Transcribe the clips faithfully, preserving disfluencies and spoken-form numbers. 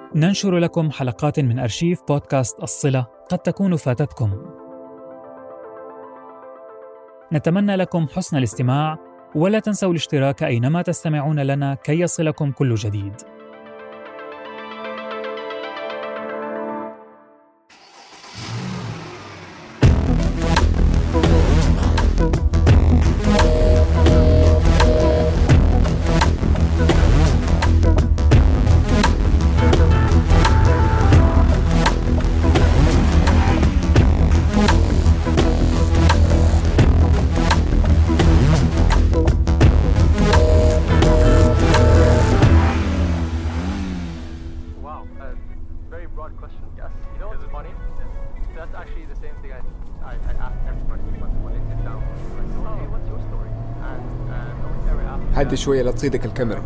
ننشر لكم حلقات من أرشيف بودكاست الصلة قد تكون فاتتكم. نتمنى لكم حسن الاستماع، ولا تنسوا الاشتراك أينما تستمعون لنا كي يصلكم كل جديد. هدي شوية لا تصيدك الكاميرا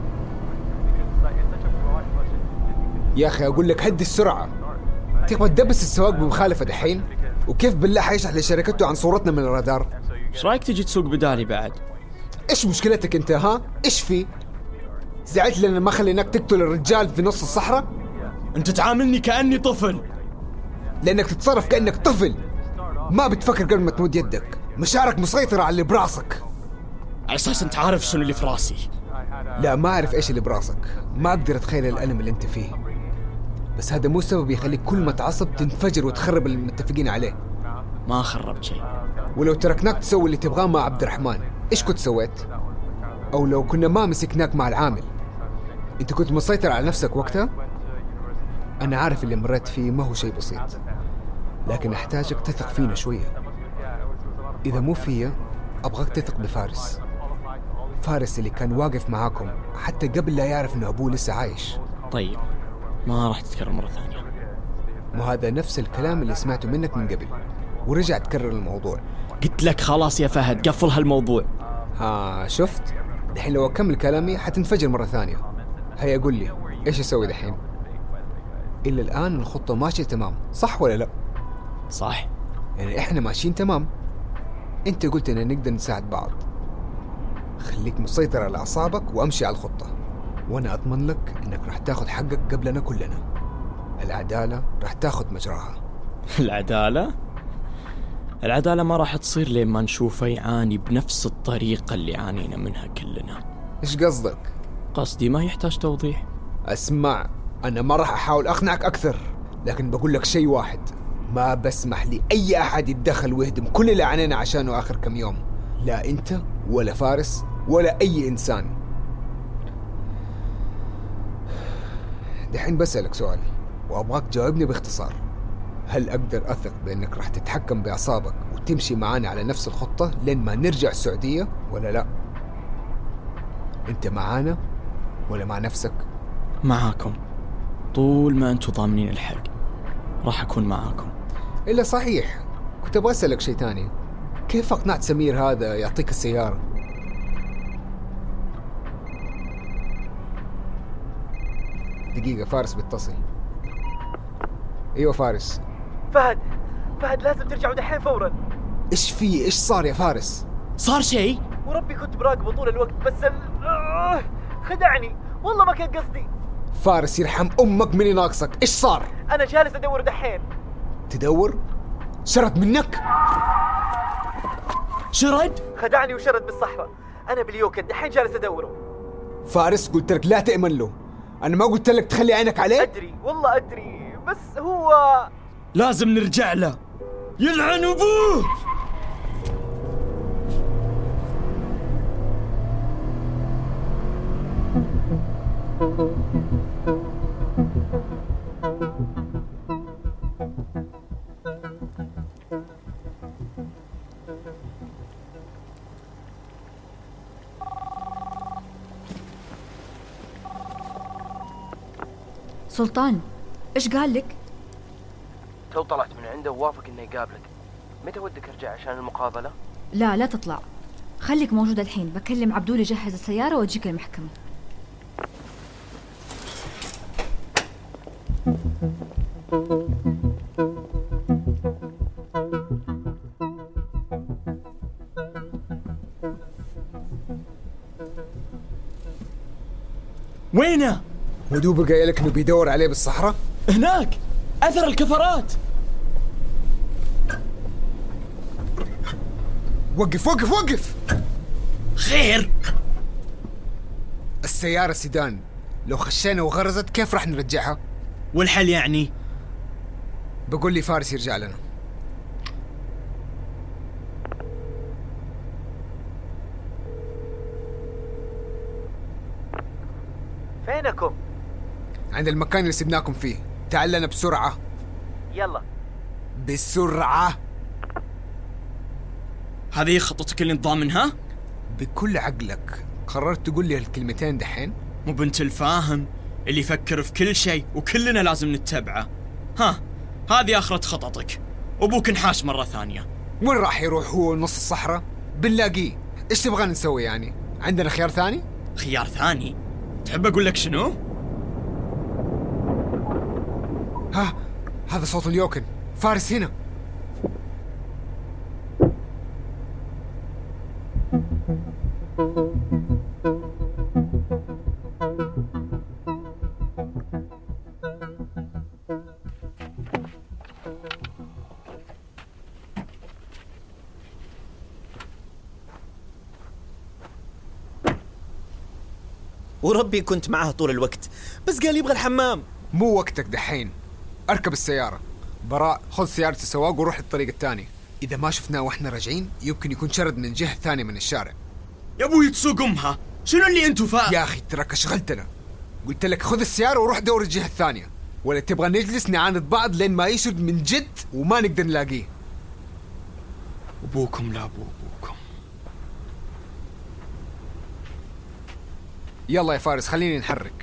يا أخي. أقول لك هدي السرعة. تبغى تدبس السواق بمخالفة دحين؟ وكيف بالله حيشرح لشركته عن صورتنا من الرادار؟ ايش رايك تجي تسوق بدالي بعد؟ إيش مشكلتك أنت ها؟ إيش في؟ زعلت لأن ما خليناك تقتل الرجال في نص الصحراء؟ أنت تعاملني كأني طفل. لأنك تتصرف كأنك طفل، ما بتفكر قبل ما تمد يدك. مشاعرك مسيطرة على اللي براسك. على أساس أنت عارف شنو اللي في راسي. لا، ما أعرف إيش اللي براسك. ما أقدر أتخيل الألم اللي أنت فيه، بس هذا مو سبب يخليك كل ما تعصب تنفجر وتخرب اللي متفقين عليه. ما خربت شيء. ولو تركناك تسوي اللي تبغاه مع عبد الرحمن، إيش كنت سويت؟ أو لو كنا ما مسكناك مع العامل، أنت كنت مسيطر على نفسك وقتها؟ أنا عارف اللي مريت فيه ما هو شيء بسيط، لكن أحتاجك تثق فينا شوية. إذا مو فيا أبغاك تثق بفارس. فارس اللي كان واقف معاكم حتى قبل لا يعرف إنه أبوه لسه عايش. طيب ما راح تتكرر مرة ثانية. مو هذا نفس الكلام اللي سمعته منك من قبل ورجع تكرر الموضوع؟ قلت لك خلاص يا فهد قفل هالموضوع. ها شفت؟ دحين لو أكمل كلامي حتنفجر مرة ثانية. هيا قول لي إيش أسوي دحين؟ إلا الآن الخطة ماشية تمام، صح ولا لا؟ صح، يعني إحنا ماشيين تمام. أنت قلت إننا نقدر نساعد بعض. خليك مسيطر على أعصابك وأمشي على الخطة، وأنا أضمن لك إنك راح تاخد حقك قبلنا كلنا. العدالة راح تاخد مجراها. العدالة؟ العدالة ما راح تصير لين ما نشوفه يعاني بنفس الطريقة اللي عانينا منها كلنا. إيش قصدك؟ قصدي ما يحتاج توضيح. أسمع، أنا ما راح أحاول أقنعك أكثر، لكن بقول لك شيء واحد: ما بسمح لي أي أحد يتدخل ويهدم كل اللي عانينا عشانه آخر كم يوم. لا أنت ولا فارس ولا أي إنسان. دحين بسألك سؤال وأبغاك تجاوبني باختصار. هل أقدر أثق بأنك راح تتحكم بأعصابك وتمشي معانا على نفس الخطة لين ما نرجع السعودية ولا لا؟ أنت معانا ولا مع نفسك؟ معاكم. طول ما أنتوا ضامنين الحق راح أكون معاكم. إلا صحيح، كنت أبغى أسألك شيء تاني. كيف أقنعت سمير هذا يعطيك السيارة؟ دقيقة، فارس بيتصل. أيوة فارس. فهد فهد لازم ترجعوا دحين فورا. إيش فيه؟ إيش صار يا فارس؟ صار شيء؟ وربي كنت براقبه طول الوقت، بس ال... آه خدعني والله ما كان قصدي. فارس يرحم أمك، مني ناقصك. إيش صار؟ أنا جالس أدور دحين. تدور؟ شرد منك؟ شرد؟ خدعني وشرد بالصحراء. أنا باليوكن دحين جالس أدوره. فارس قلت لك لا تأمن له. أنا ما قلت لك تخلي عينك عليه؟ أدري والله أدري، بس هو لازم نرجع له. يلعن أبوه. سلطان، إيش قال لك؟ تو طلعت من عنده ووافق إنه يقابلك. متى ودك أرجع عشان المقابلة؟ لا لا تطلع، خليك موجود الحين. بكلم عبدول يجهز السيارة وأجيك المحكمة. وينه؟ ودوب قايل لك انه بيدور عليه بالصحراء؟ هناك اثر الكفرات. وقف وقف وقف. خير؟ السيارة سيدان، لو خشينا وغرزت كيف راح نرجعها؟ والحل يعني؟ بقول لي فارس يرجع لنا. فينكم؟ عند المكان اللي سبناكم فيه، تعال لنا بسرعة. يلا بسرعة. هذه خطتك اللي انت ضامنها؟ بكل عقلك قررت تقول لي هالكلمتين دحين؟ مو بنت الفاهم اللي يفكر في كل شيء وكلنا لازم نتبعه. ها، هذه آخرة خططك، وابوك انحاش مرة ثانية. وين راح يروح هو نص الصحراء؟ بنلاقيه. ايش تبغى نسوي يعني؟ عندنا خيار ثاني؟ خيار ثاني؟ تحب اقول لك شنو؟ ها، هذا صوت اليوكن. فارس هنا. وربي كنت معه طول الوقت، بس قال يبغى الحمام. مو وقتك دحين، اركب السيارة. براء، خذ سيارة السواق وروح الطريق الثاني. إذا ما شفناه وإحنا راجعين يمكن يكون شرد من جهة ثانية من الشارع. يا أبوي تسوق أمها، شنو اللي أنتو فا؟ يا أخي تراك أشغلتنا. قلت لك خذ السيارة وروح دور الجهة الثانية، ولا تبغى نجلس نعاند بعض لين ما يشرد من جد وما نقدر نلاقيه؟ أبوكم لا أبو أبوكم. يلا يا فارس خليني نحرك.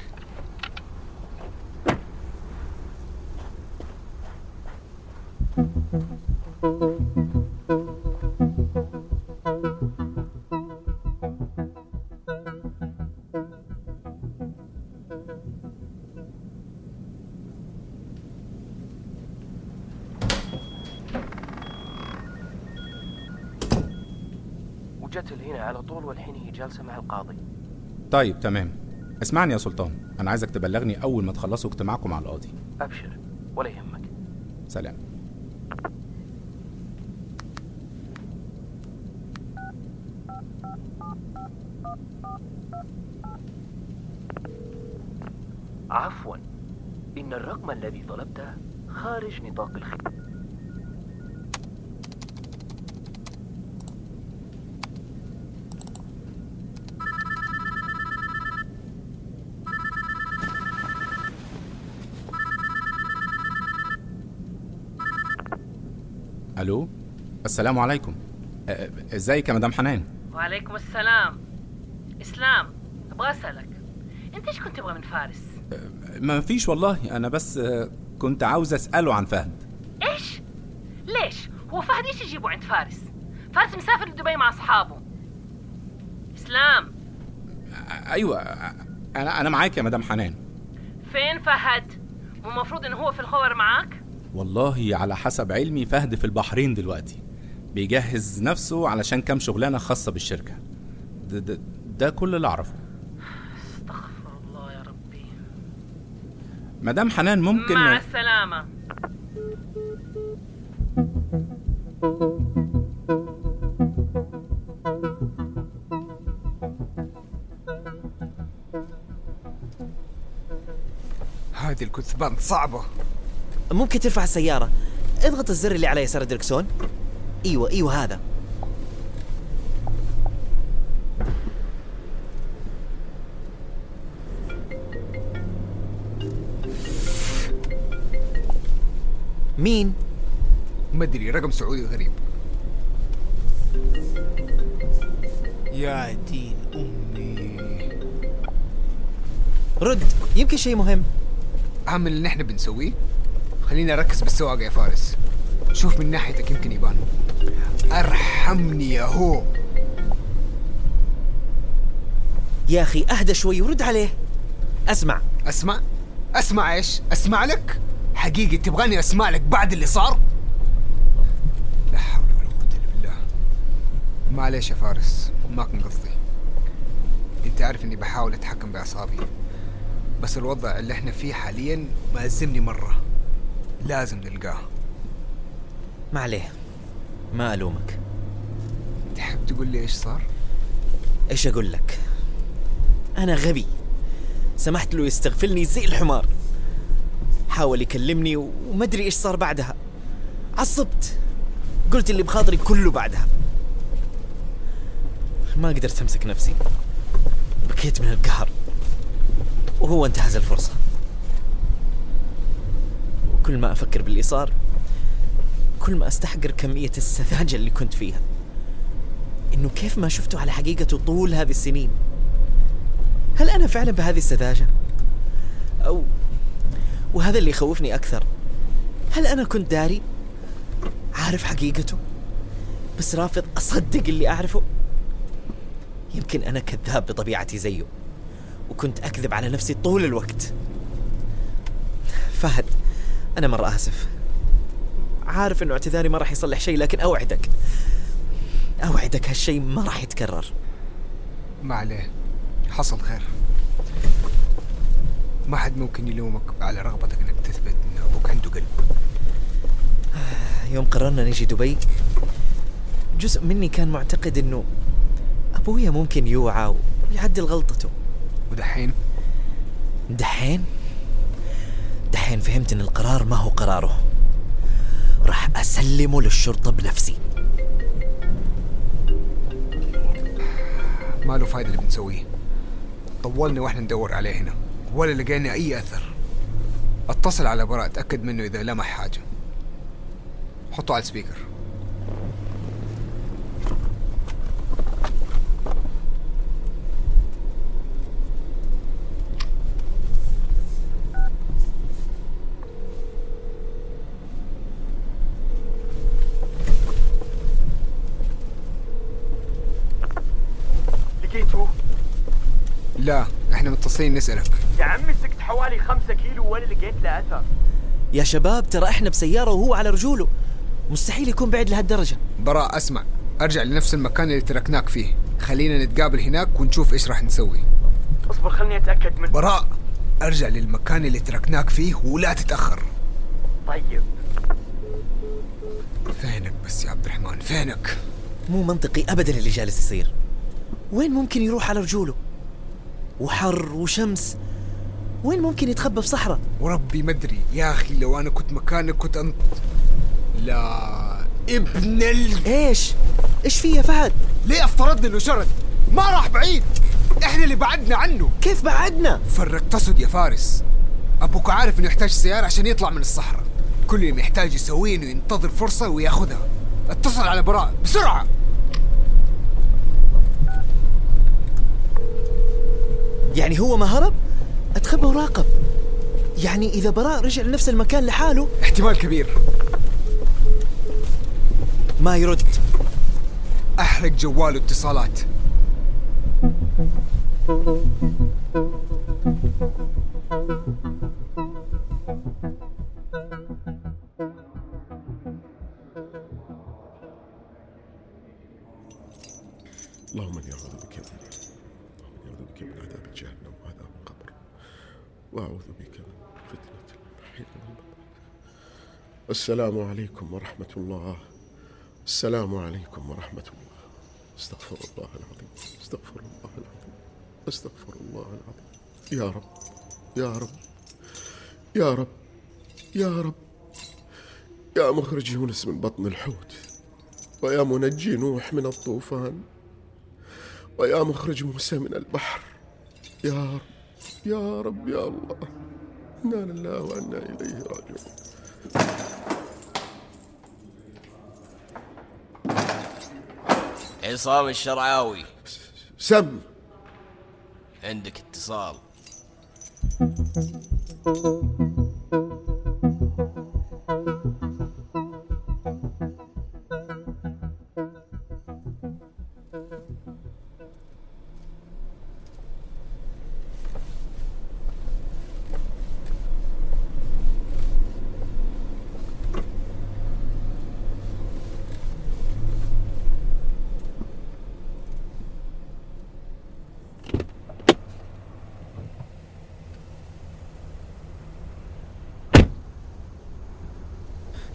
وجت هنا على طول والحين هي جالسة مع القاضي. طيب تمام. اسمعني يا سلطان، أنا عايزك تبلغني أول ما تخلصوا اجتماعكم مع القاضي. أبشر ولا يهمك. سلام. عفوا، إن الرقم الذي طلبته خارج نطاق الخدمة. ألو، السلام عليكم. ازيك يا مدام حنان؟ وعليكم السلام. إسلام، أبغى أسألك، أنت إيش كنت تبغى من فارس؟ ما فيش والله، أنا بس كنت عاوز أسأله عن فهد. إيش؟ ليش؟ هو فهد إيش يجيبه عند فارس؟ فارس مسافر لدبي مع أصحابه. إسلام. أيوة، أنا أنا معاك يا مدام حنان. فين فهد؟ مو المفروض إنه هو في الخبر معاك؟ والله على حسب علمي فهد في البحرين دلوقتي، بيجهز نفسه علشان كام شغلانة خاصة بالشركة. ده, ده, ده كل اللي أعرفه. استغفر الله يا ربي. مدام حنان ممكن مع السلامة. هذه الكثبان صعبة. ممكن ترفع السيارة، اضغط الزر اللي على يسار الدركسون. ايوه ايوه هذا. مين؟ مدري، رقم سعودي غريب. يا دين أمي. رد، يمكن شيء مهم. أهم اللي نحن بنسويه. خلينا نركز بالسواقة يا فارس. شوف من ناحيتك يمكن يبان. أرحمني يا هو. يا أخي أهدى شوي ورد عليه. أسمع. أسمع؟ أسمع إيش؟ أسمع لك؟ حقيقي تبغاني أسمع لك بعد اللي صار؟ لا حول ولا قوة إلا بالله. معليش يا فارس، ما كان قصدي. أنت عارف إني بحاول أتحكم بأعصابي، بس الوضع اللي احنا فيه حاليا مأزمني مرة، لازم نلقاه. ما عليه، ما ألومك. تحب تقول لي ايش صار؟ ايش أقول لك؟ أنا غبي، سمحت له يستغفلني زي الحمار. حاول يكلمني وما أدري إيش صار بعدها. عصبت، قلت اللي بخاطري كله بعدها. ما قدرت أمسك نفسي، بكيت من القهر وهو انتهز الفرصة. وكل ما أفكر باللي صار كل ما أستحقر كمية السذاجة اللي كنت فيها. إنه كيف ما شفته على حقيقته طول هذه السنين. هل أنا فعلا بهذه السذاجة؟ أو وهذا اللي يخوفني أكثر، هل أنا كنت داري عارف حقيقته بس رافض أصدق اللي أعرفه؟ يمكن أنا كذاب بطبيعتي زيه، وكنت أكذب على نفسي طول الوقت. فهد، أنا مرة آسف، عارف إنه اعتذاري ما راح يصلح شيء، لكن أوعدك أوعدك هالشيء ما راح يتكرر. ما عليه، حصل خير. ما حد ممكن يلومك على رغبتك إنك تثبت إن أبوك عنده قلب. يوم قررنا نيجي دبي جزء مني كان معتقد إنه أبويا ممكن يوعى ويعدل غلطته. ودحين؟ دحين؟ دحين فهمت إن القرار ما هو قراره، راح أسلمه للشرطة بنفسي. ما له فايدة اللي بنسويه، طولنا وإحنا ندور عليه هنا ولا لقينا أي أثر. اتصل على براء، أتأكد منه إذا لمح حاجة. حطه على السبيكر. لقيته؟ لا، احنا متصلين نسألك. يا عمي سكت حوالي خمسة كيلو ولا لقيت له أثر. يا شباب ترى احنا بسيارة وهو على رجوله، مستحيل يكون بعيد لهالدرجة. براء اسمع، ارجع لنفس المكان اللي تركناك فيه، خلينا نتقابل هناك ونشوف ايش راح نسوي. اصبر خلني اتأكد من. براء، ارجع للمكان اللي تركناك فيه ولا تتأخر. طيب. فينك بس يا عبد الرحمن، فينك؟ مو منطقي ابدا اللي جالس يصير. وين ممكن يروح على رجوله؟ وحر وشمس، وين ممكن يتخبى في صحراء؟ وربي مدري يا أخي، لو أنا كنت مكانك كنت أنت. لا ابن ال... إيش؟ إيش فيه يا فهد؟ ليه افترضنا إنه شرد؟ ما راح بعيد، إحنا اللي بعدنا عنه. كيف بعدنا؟ فرق تصد يا فارس. أبوك عارف إنه يحتاج سيارة عشان يطلع من الصحراء، كل اللي محتاج يسويه إنه ينتظر فرصة وياخذها. اتصل على براء بسرعة. يعني هو ما هرب؟ أتخبى وراقب. يعني إذا براء رجع لنفس المكان لحاله؟ احتمال كبير. ما يرد. أحرق جواله اتصالات. اللهم اني اعوذ بك من اعوذ بك من عذاب جهنم وعذاب القبر، واعوذ بك من فتنة المحيط والممات. السلام عليكم ورحمة الله. السلام عليكم ورحمة الله. استغفر الله العظيم، استغفر الله العظيم، استغفر الله العظيم. يا رب يا رب يا رب يا رب، يا مخرج يونس من بطن الحوت، ويا منجي نوح من الطوفان، ويا مخرج موسى من البحر. يا رب يا رب يا الله، إنا لله وإنا إليه راجعون. عصام الشرعاوي، سم. عندك اتصال.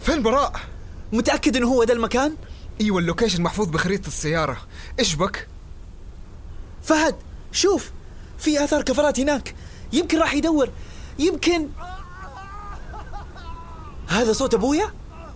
فين براء؟ متأكد إنه هو ده المكان؟ ايوه اللوكيشن محفوظ بخريطة السيارة. ايش بك؟ فهد شوف، في آثار كفرات هناك، يمكن راح يدور. يمكن هذا صوت أبويا؟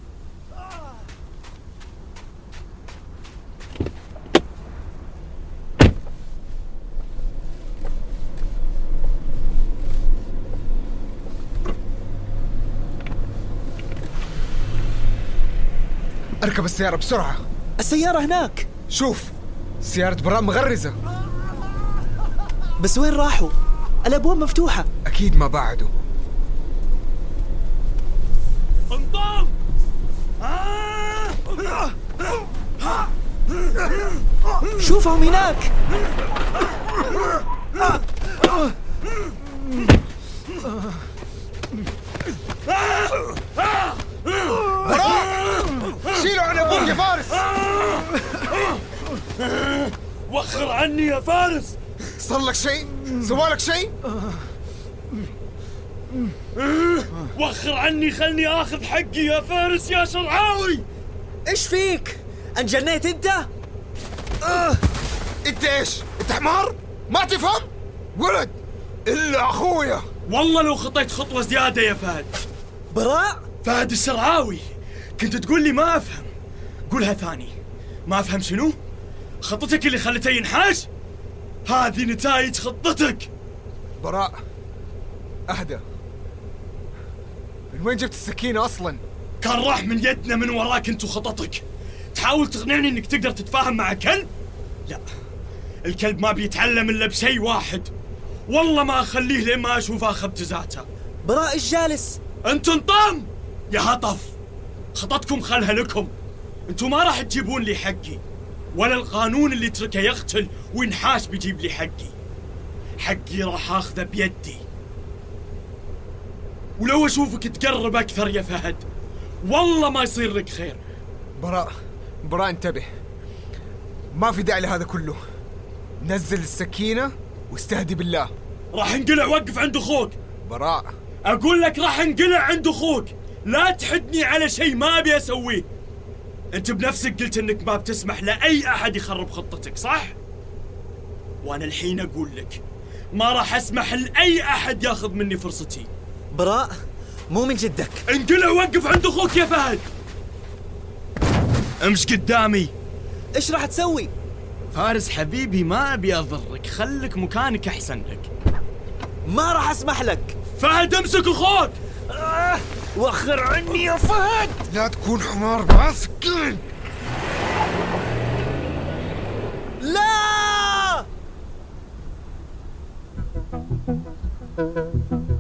اركب السيارة بسرعة. السيارة هناك. شوف سيارة براء مغرزة. بس وين راحوا؟ الأبواب مفتوحة. أكيد ما بعدوا. انضم. شوفهم هناك. شيلوا عن ابوك يا فارس. وخر عني يا فارس. صار لك شيء؟ سوالك شيء؟ وخر عني، خلني اخذ حقي يا فارس يا شرعاوي. ايش فيك؟ انجنيت انت؟ آه. انت ايش؟ انت حمار؟ ما تفهم؟ ولد الا اخويا. والله لو خطيت خطوة زيادة يا فهد. براء؟ فهد الشرعاوي. كنت تقول لي ما افهم، قولها ثاني. ما افهم شنو؟ خطتك اللي خلته ينحاش؟ هذه نتائج خطتك. براء اهدى. من وين جبت السكينة اصلا؟ كان راح من يدنا من وراك انت وخطتك. تحاول تقنعني انك تقدر تتفاهم مع كلب؟ لا، الكلب ما بيتعلم الا بشيء واحد. والله ما اخليه لين ما اشوف اخذ جزاته. براء ايش جالس؟ انتوا انطام يا هطف. خطتكم خلها لكم. انتوا ما راح تجيبون لي حقي، ولا القانون اللي تركه يقتل وينحاش بيجيب لي حقي. حقي راح اخذه بيدي. ولو اشوفك تقرب اكثر يا فهد والله ما يصير لك خير. براء براء انتبه، ما في داعي لهذا كله. نزل السكينة واستهدي بالله. راح انقلع وقف عند اخوك. براء اقول لك راح انقلع عند اخوك، لا تحدني على شيء ما ابي اسويه. انت بنفسك قلت انك ما بتسمح لاي احد يخرب خطتك، صح؟ وانا الحين اقول لك ما راح اسمح لاي احد ياخذ مني فرصتي. براء مو من جدك. انقلع وقف عند اخوك يا فهد. امش قدامي. ايش راح تسوي؟ فارس حبيبي ما ابي اضرك، خلك مكانك احسن لك. ما راح اسمح لك. فهد امسك اخوك. آه وخر عني يا فهد. لا تكون حمار مع سكين. لا